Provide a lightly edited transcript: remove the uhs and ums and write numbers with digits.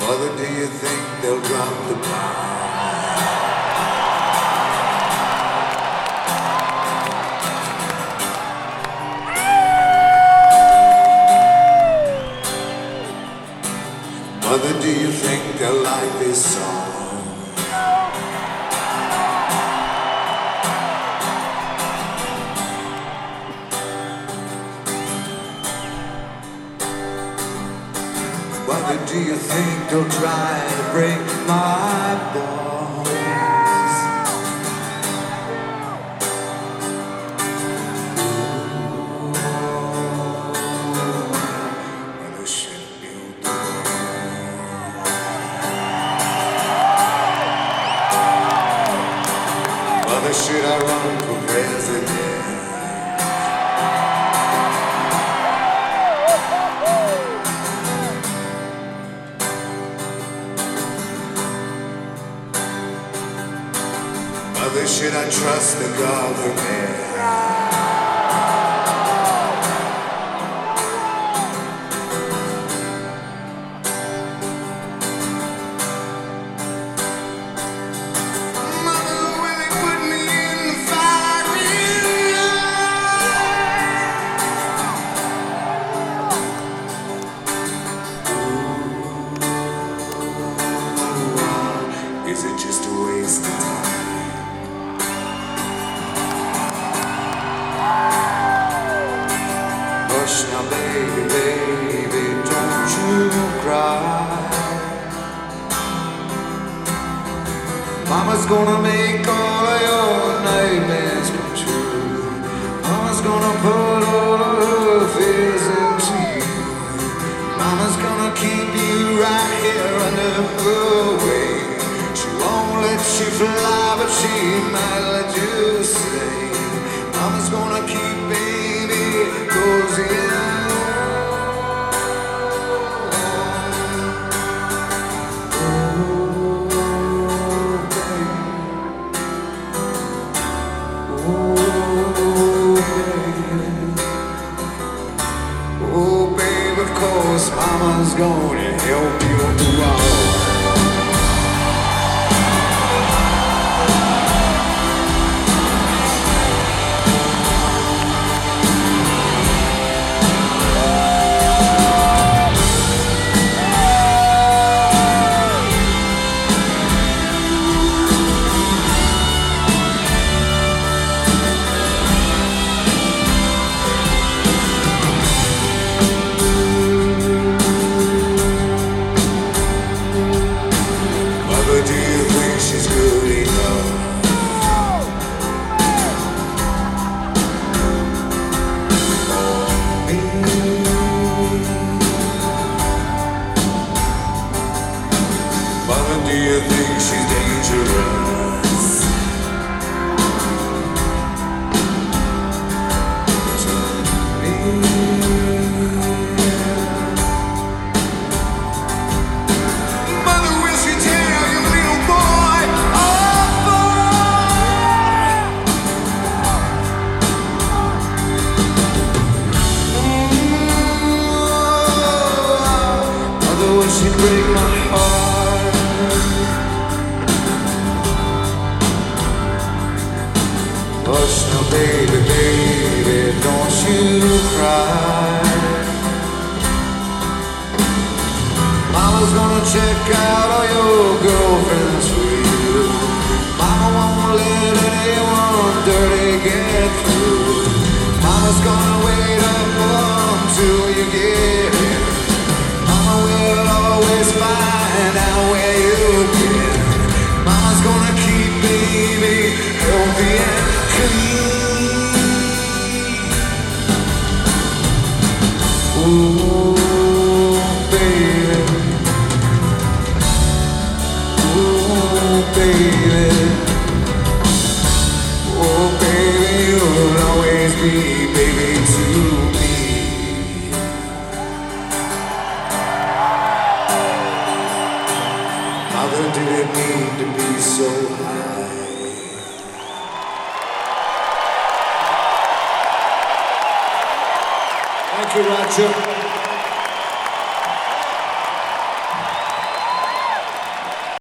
Mother, do you think they'll drop the bomb? Mother, do you think they'll like this song? Mother, do you think they'll try to break my bones? Mother, should you do? Mother, should I run for president? Mother, should I trust the government? Mother, will they put me in the firing line? Is it just a waste of time? Hush now, baby, baby, don't you cry. Mama's gonna make all of your nightmares come true. Mama's gonna put all of her fears into you. Mama's gonna keep you right here under her wing. She won't let you fly, but she might let you stay. Mama's gonna keep baby cozy and oh, babe, of course, Mama's gonna help you through all. Do you think she's good enough? For me? Mother, do you think she's dangerous? To me? She break my heart. Hush now, baby, baby, don't you cry. Mama's gonna check out all your girlfriends for you. Mama won't let anyone dirty get through. Mama's gonna wait up until you get here. Mama will always find out where you've been. Mama's gonna keep baby healthy and clean. Ooh, baby. Ooh, baby. Oh, baby, you'll always be baby to me. Mother, did it need to be so high? Thank you, Roger.